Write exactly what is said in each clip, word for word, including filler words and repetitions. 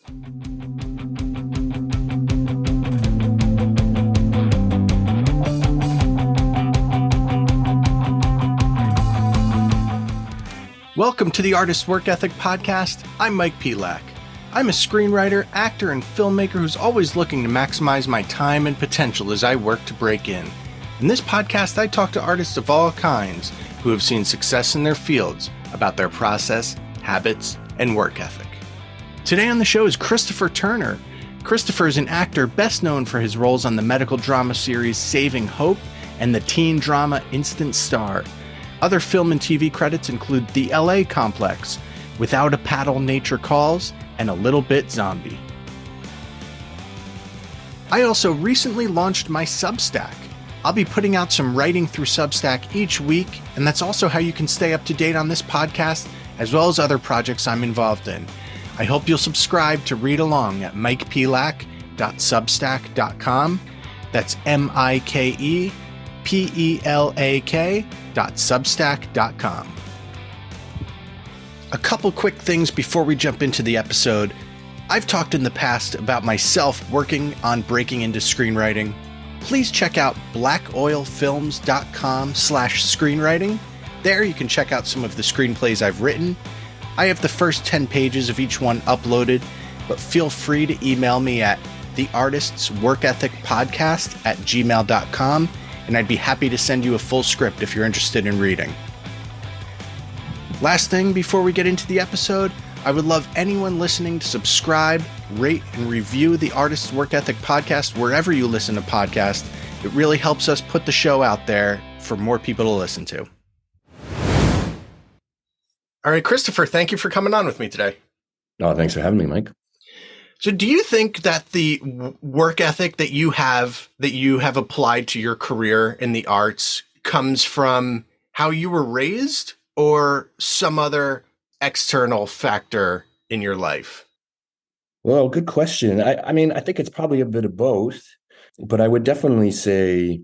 Welcome to the Artist Work Ethic Podcast. I'm Mike Pelak. I'm a screenwriter, actor, and filmmaker who's always looking to maximize my time and potential as I work to break in. In this podcast, I talk to artists of all kinds who have seen success in their fields about their process, habits, and work ethic. Today on the show is Christopher Turner. Christopher is an actor best known for his roles on the medical drama series Saving Hope and the teen drama Instant Star. Other film and T V credits include The L A Complex, Without a Paddle Nature Calls, and A Little Bit Zombie. I also recently launched my Substack. I'll be putting out some writing through Substack each week, and that's also how you can stay up to date on this podcast, as well as other projects I'm involved in. I hope you'll subscribe to read along at mike pelak dot substack dot com. That's M I K E P E L A K dot substack dot com. A couple quick things before we jump into the episode. I've talked in the past about myself working on breaking into screenwriting. Please check out black oil films dot com slash screenwriting. There you can check out some of the screenplays I've written. I have the first ten pages of each one uploaded, but feel free to email me at the artists work ethic podcast at gmail dot com, and I'd be happy to send you a full script if you're interested in reading. Last thing before we get into the episode, I would love anyone listening to subscribe, rate, and review the Artists Work Ethic Podcast wherever you listen to podcasts. It really helps us put the show out there for more people to listen to. All right, Christopher, thank you for coming on with me today. Oh, thanks for having me, Mike. So do you think that the work ethic that you have, that you have applied to your career in the arts comes from how you were raised or some other external factor in your life? Well, good question. I, I mean, I think it's probably a bit of both, but I would definitely say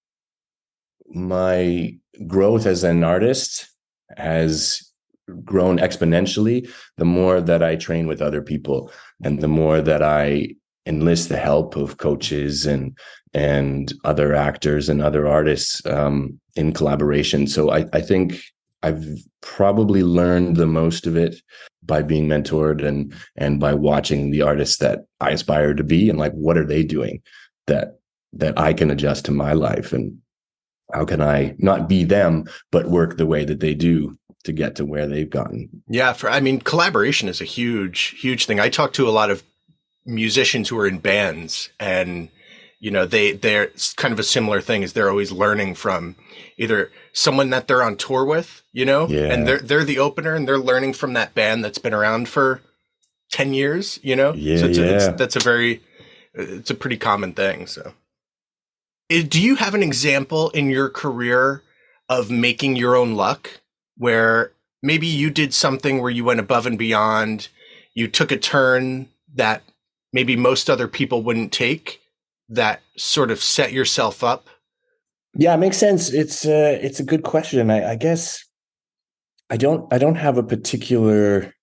my growth as an artist has grown exponentially the more that I train with other people and the more that I enlist the help of coaches and and other actors and other artists um, in collaboration. So I, I think I've probably learned the most of it by being mentored and and by watching the artists that I aspire to be and like what are they doing that that I can adjust to my life, and how can I not be them but work the way that they do to get to where they've gotten. Yeah, for I mean, collaboration is a huge, huge thing. I talk to a lot of musicians who are in bands, and you know, they they're it's kind of a similar thing. Is they're always learning from either someone that they're on tour with, you know, yeah. and they're they're the opener, and they're learning from that band that's been around for ten years, you know. Yeah, so it's, yeah. it's, that's a very it's a pretty common thing. So, do you have an example in your career of making your own luck, where maybe you did something where you went above and beyond, you took a turn that maybe most other people wouldn't take, that sort of set yourself up? Yeah, it makes sense. It's uh, it's a good question. I, I guess I don't I don't have a particular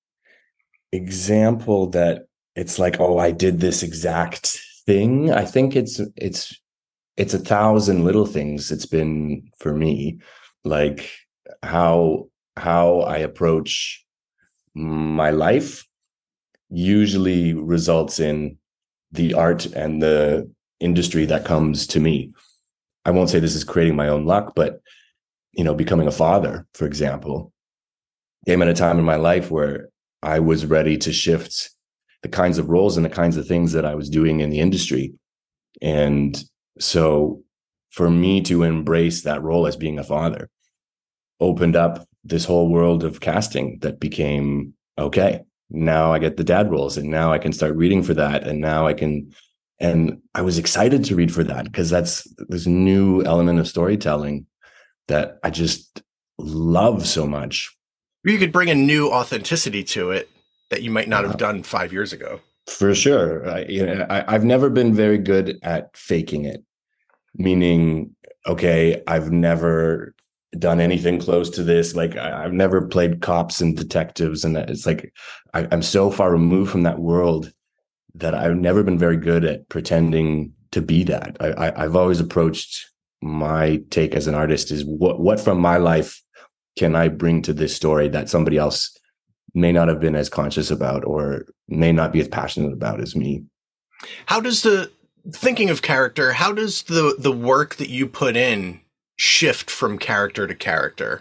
example that it's like, oh, I did this exact thing. I think it's it's it's a thousand little things. It's been for me, like how how I approach my life usually results in the art and the industry that comes to me. I won't say this is creating my own luck, but you know, becoming a father, for example, came at a time in my life where I was ready to shift the kinds of roles and the kinds of things that I was doing in the industry. And so for me to embrace that role as being a father opened up this whole world of casting that became, okay, now I get the dad roles, and now I can start reading for that. And now I can, and I was excited to read for that because that's this new element of storytelling that I just love so much. You could bring a new authenticity to it that you might not have done five years ago. For sure. I, you know, I, I've never been very good at faking it, meaning, okay, I've never done anything close to this. Like I, I've never played cops and detectives, and that it's like I, I'm so far removed from that world that I've never been very good at pretending to be that. I, I, I've always approached my take as an artist is what what from my life can I bring to this story that somebody else may not have been as conscious about or may not be as passionate about as me. How does the thinking of character, how does the the work that you put in shift from character to character?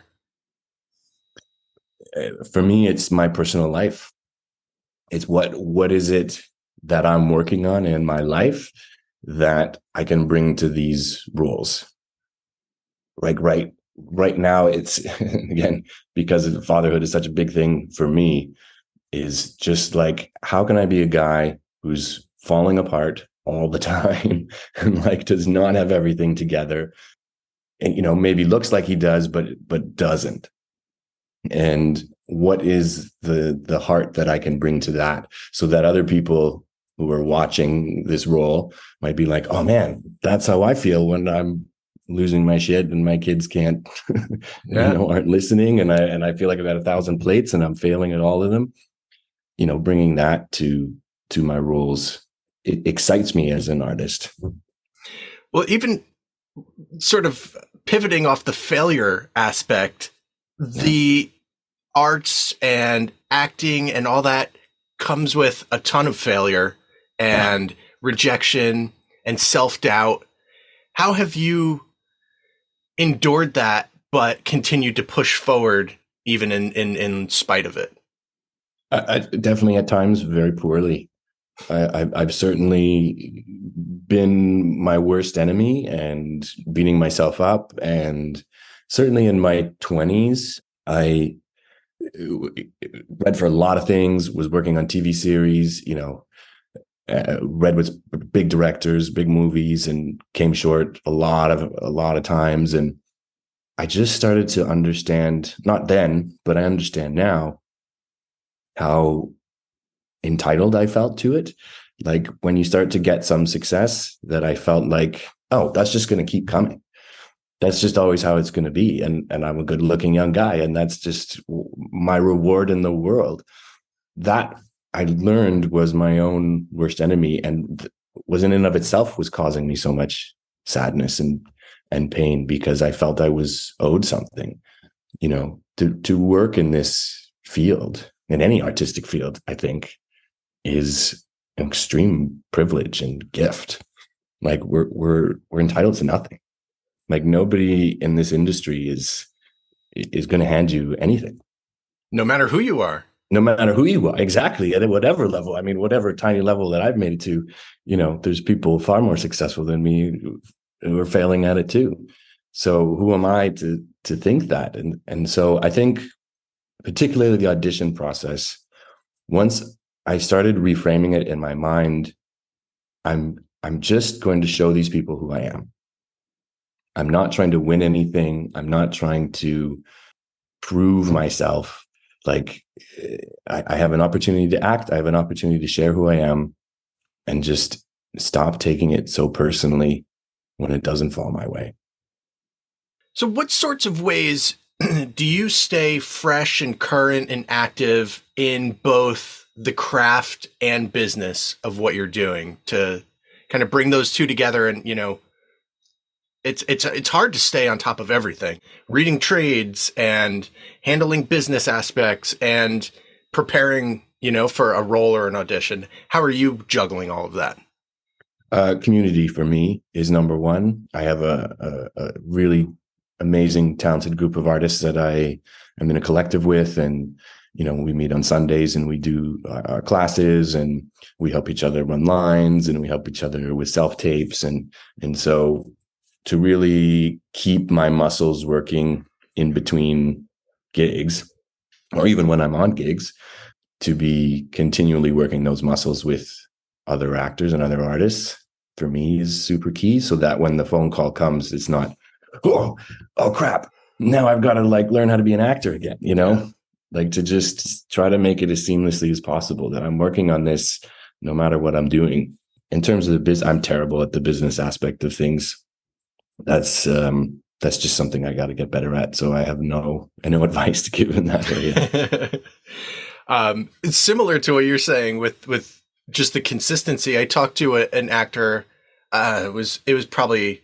For me, it's my personal life. It's what what is it that I'm working on in my life that I can bring to these roles. Like right right now, it's again, because fatherhood is such a big thing for me, is just like, how can I be a guy who's falling apart all the time and like does not have everything together, and you know, maybe looks like he does, but but doesn't. And what is the the heart that I can bring to that, so that other people who are watching this role might be like, oh man, that's how I feel when I'm losing my shit and my kids can't, yeah. you know, aren't listening. And I, and I feel like I've got a thousand plates and I'm failing at all of them. You know, bringing that to, to my roles, it excites me as an artist. Well, even sort of pivoting off the failure aspect, yeah. the arts and acting and all that comes with a ton of failure and yeah. rejection and self-doubt. How have you endured that, but continued to push forward even in, in, in spite of it? I, I definitely at times very poorly. I, I, I've certainly been my worst enemy and beating myself up. And certainly in my twenties, I read for a lot of things, was working on T V series, you know, uh, read with big directors, big movies, and came short a lot of a lot of times. And I just started to understand, not then, but I understand now, how entitled I felt to it. Like when you start to get some success, that I felt like, oh, that's just going to keep coming. That's just always how it's going to be. And, and I'm a good looking young guy, and that's just my reward in the world. That I learned was my own worst enemy, and was in and of itself was causing me so much sadness and, and pain, because I felt I was owed something, you know, to, to work in this field, in any artistic field, I think is an extreme privilege and gift. Like we're, we're, we're entitled to nothing. Like nobody in this industry is is going to hand you anything. No matter who you are. No matter who you are. Exactly. At whatever level. I mean, whatever tiny level that I've made it to, you know, there's people far more successful than me who are failing at it too. So who am I to to think that? And and so I think particularly the audition process, once I started reframing it in my mind, I'm I'm just going to show these people who I am. I'm not trying to win anything. I'm not trying to prove myself. Like I, I have an opportunity to act. I have an opportunity to share who I am, and just stop taking it so personally when it doesn't fall my way. So what sorts of ways do you stay fresh and current and active in both the craft and business of what you're doing to kind of bring those two together? And, you know, It's it's it's hard to stay on top of everything, reading trades and handling business aspects and preparing, you know, for a role or an audition. How are you juggling all of that? Uh, community for me is number one. I have a, a, a really amazing, talented group of artists that I am in a collective with, and you know, we meet on Sundays and we do our, our classes, and we help each other run lines, and we help each other with self tapes, and and so. To really keep my muscles working in between gigs, or even when I'm on gigs, to be continually working those muscles with other actors and other artists, for me is super key. So that when the phone call comes, it's not, oh, oh crap, now I've got to like learn how to be an actor again, you know, yeah. Like to just try to make it as seamlessly as possible, that I'm working on this no matter what I'm doing. In terms of the business, I'm terrible at the business aspect of things. That's um, that's just something I got to get better at. So I have no no advice to give in that area. um, it's similar to what you're saying with with just the consistency. I talked to a, an actor. Uh, it was it was probably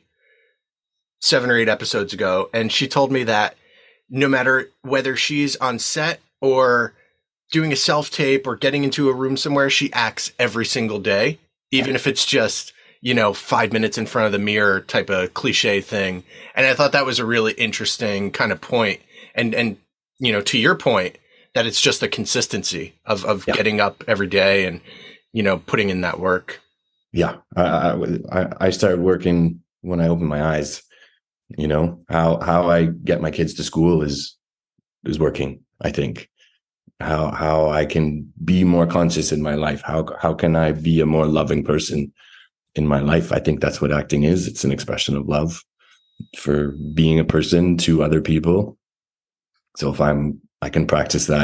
seven or eight episodes ago, and she told me that no matter whether she's on set or doing a self tape or getting into a room somewhere, she acts every single day, even if it's just, you know, five minutes in front of the mirror type of cliche thing. And I thought that was a really interesting kind of point. And, and, you know, to your point, that it's just the consistency of, of yeah. getting up every day and, you know, putting in that work. Yeah. I, I, I started working when I opened my eyes. You know, how, how I get my kids to school is, is working, I think. How, how I can be more conscious in my life. How, how can I be a more loving person in my life? I think that's what acting is. It's an expression of love for being a person to other people. So if I'm, I can practice that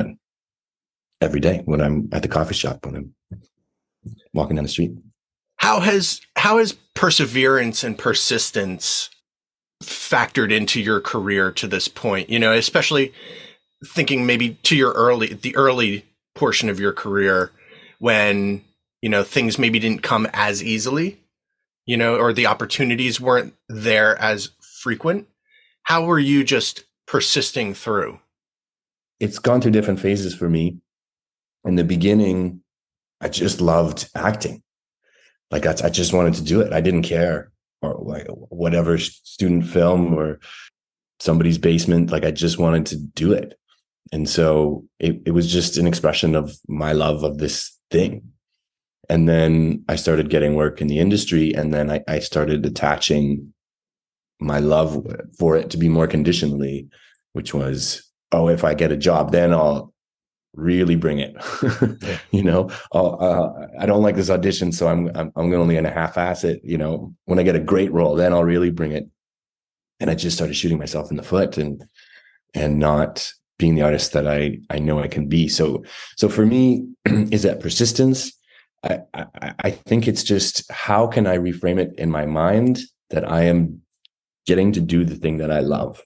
every day when I'm at the coffee shop, when I'm walking down the street. How has, how has perseverance and persistence factored into your career to this point? You know, especially thinking maybe to your early, the early portion of your career when, you know, things maybe didn't come as easily, you know, or the opportunities weren't there as frequent. How were you just persisting through? It's gone through different phases for me. In the beginning, I just loved acting. Like I, I just wanted to do it. I didn't care, or like whatever student film or somebody's basement. Like I just wanted to do it. And so it, it was just an expression of my love of this thing. And then I started getting work in the industry, and then I, I started attaching my love for it to be more conditionally, which was, oh, if I get a job, then I'll really bring it. Yeah. You know, uh, I don't like this audition, so I'm I'm, I'm only going to half-ass it. You know, when I get a great role, then I'll really bring it. And I just started shooting myself in the foot and and not being the artist that I I know I can be. So so for me, is that persistence? I, I I think it's just, how can I reframe it in my mind that I am getting to do the thing that I love?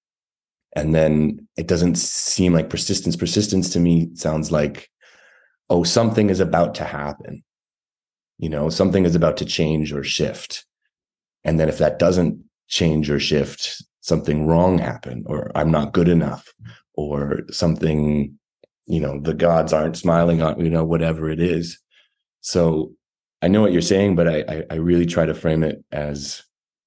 And then it doesn't seem like persistence. Persistence to me sounds like, oh, something is about to happen. You know, something is about to change or shift. And then if that doesn't change or shift, something wrong happened, or I'm not good enough, or something, you know, the gods aren't smiling on, you know, whatever it is. So I know what you're saying, but I, I, I really try to frame it as,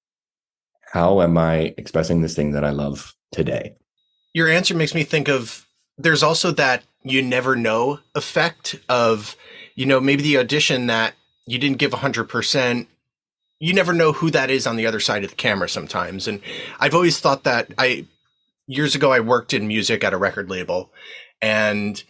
how am I expressing this thing that I love today? Your answer makes me think of, there's also that you never know effect of, you know, maybe the audition that you didn't give one hundred percent. You never know who that is on the other side of the camera sometimes. And I've always thought that I, years ago, I worked in music at a record label, and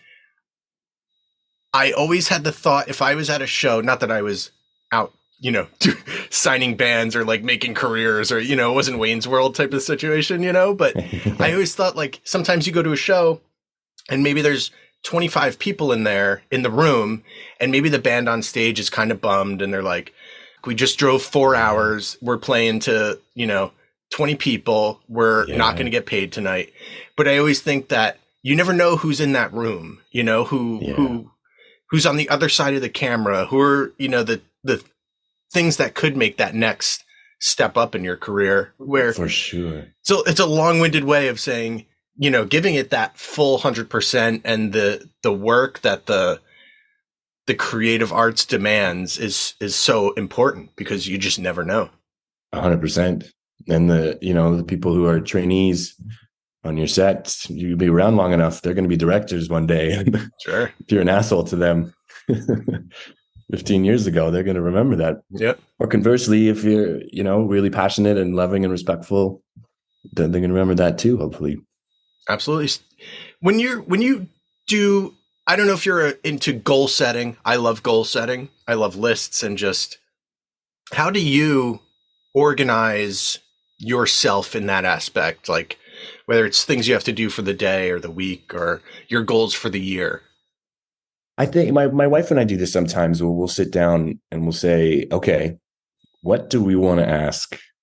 I always had the thought, if I was at a show, not that I was out, you know, signing bands or like making careers, or, you know, it wasn't Wayne's World type of situation, you know, but I always thought, like, sometimes you go to a show and maybe there's twenty-five people in there in the room, and maybe the band on stage is kind of bummed and they're like, we just drove four hours. We're playing to, you know, twenty people. We're yeah. not going to get paid tonight. But I always think that you never know who's in that room, you know, who, yeah. who, who's on the other side of the camera, who are, you know, the, the things that could make that next step up in your career. Where for sure. So it's a long-winded way of saying, you know, giving it that full hundred percent, and the, the work that the, the creative arts demands is, is so important, because you just never know. A hundred percent. And the, you know, the people who are trainees on your set, you'll be around long enough, they're going to be directors one day. Sure. If you're an asshole to them fifteen years ago, they're going to remember that. Yep. Or conversely, if you're, you know, really passionate and loving and respectful, then they're going to remember that too, hopefully. Absolutely. When you're, when you do, I don't know if you're into goal setting. I love goal setting. I love lists, and just, how do you organize yourself in that aspect? Like, whether it's things you have to do for the day or the week, or your goals for the year. I think my, my wife and I do this sometimes. We'll, we'll sit down and we'll say, okay, what do we want to ask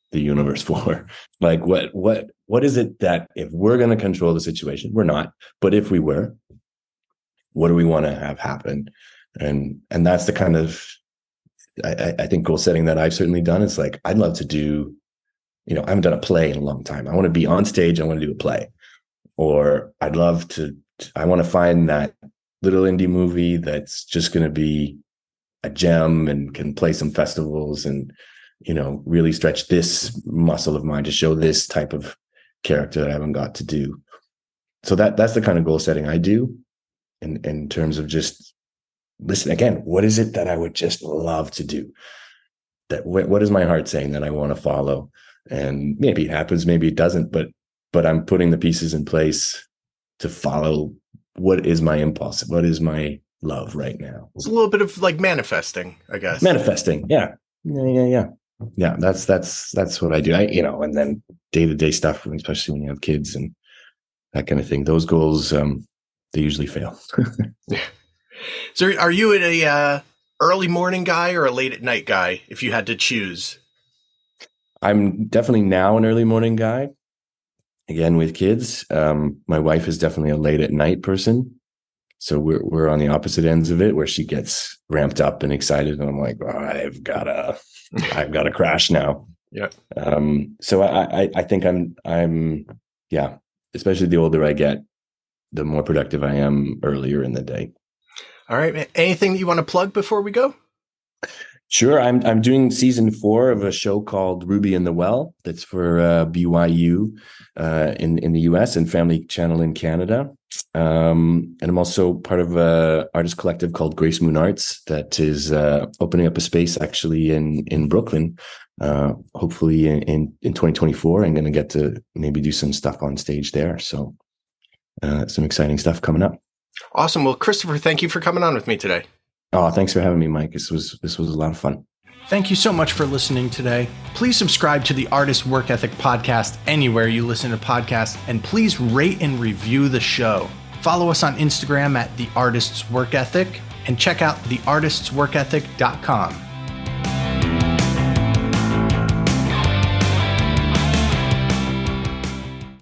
the universe for? Like, what what what is it that if we're going to control the situation, we're not, but if we were, what do we want to have happen? And and that's the kind of, I, I think, goal setting that I've certainly done. It's like, I'd love to do, you know, I haven't done a play in a long time. I want to be on stage. I want to do a play. Or I'd love to, I want to find that little indie movie that's just going to be a gem and can play some festivals and, you know, really stretch this muscle of mine to show this type of character that I haven't got to do. So that that's the kind of goal setting I do in, in terms of just, listen, again, what is it that I would just love to do? That what, what is my heart saying that I want to follow? And maybe it happens, maybe it doesn't, but but I'm putting the pieces in place to follow what is my impulse, what is my love right now. It's a little bit of like manifesting, I guess. Manifesting, yeah, yeah, yeah, yeah, yeah. That's that's that's what I do. I, you know, and then day to day stuff, especially when you have kids and that kind of thing. Those goals, um, they usually fail. Yeah. So, are you a uh, early morning guy or a late at night guy? If you had to choose, I'm definitely now an early morning guy. Again, with kids, um, my wife is definitely a late at night person. So we're we're on the opposite ends of it, where she gets ramped up and excited, and I'm like, oh, I've gotta, I've gotta crash now. Yeah. Um. So I, I I think I'm I'm yeah. Especially the older I get, the more productive I am earlier in the day. All right, man. Anything that you want to plug before we go? Sure. I'm I'm doing season four of a show called Ruby and the Well. That's for uh, B Y U uh, in in the U S and Family Channel in Canada. Um, and I'm also part of a artist collective called Grace Moon Arts that is uh, opening up a space actually in in Brooklyn. Uh, hopefully in, in in twenty twenty-four, I'm going to get to maybe do some stuff on stage there. So uh, some exciting stuff coming up. Awesome. Well, Christopher, thank you for coming on with me today. Oh, thanks for having me, Mike. This was this was a lot of fun. Thank you so much for listening today. Please subscribe to the Artist Work Ethic podcast anywhere you listen to podcasts, and please rate and review the show. Follow us on Instagram at The Artist's Work Ethic, and check out the artists work ethic dot com.